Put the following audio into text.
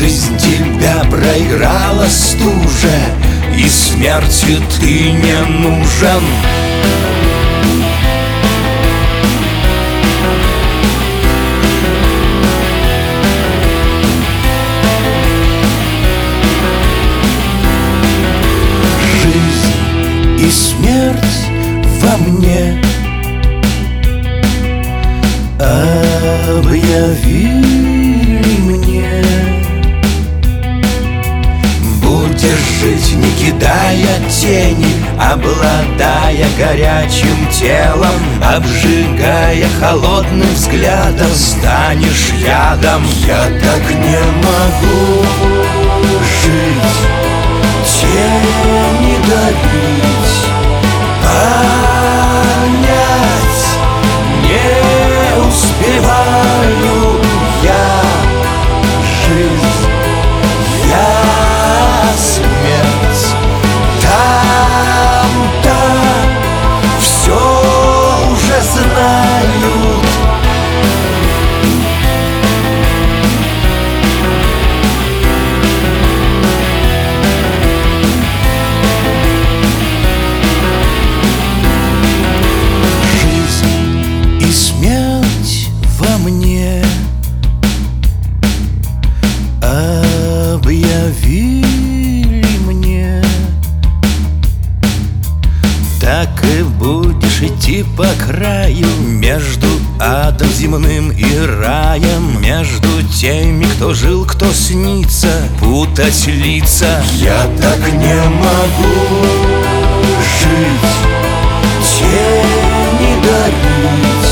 Жизнь тебя проиграла стуже, и смерти ты не нужен. Жизнь и смерть во мне объявили мне. Будешь жить, не кидая тени, обладая горячим телом, обжигая холодным взглядом, станешь ядом. Я так не могу жить, тени давить, понять не успеваю я. Жизнь, я смерть, там-то все уже знают. Смерть во мне объявили мне. Так и будешь идти по краю, между адом земным и раем, между теми, кто жил, кто снится, путать лица. Я так не могу жить, тени дарить,